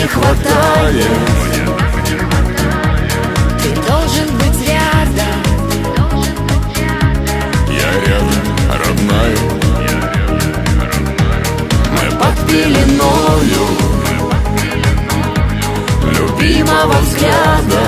не хватает. Ты должен быть рядом. Я рядом, родная. Мы под пеленою любимого взгляда.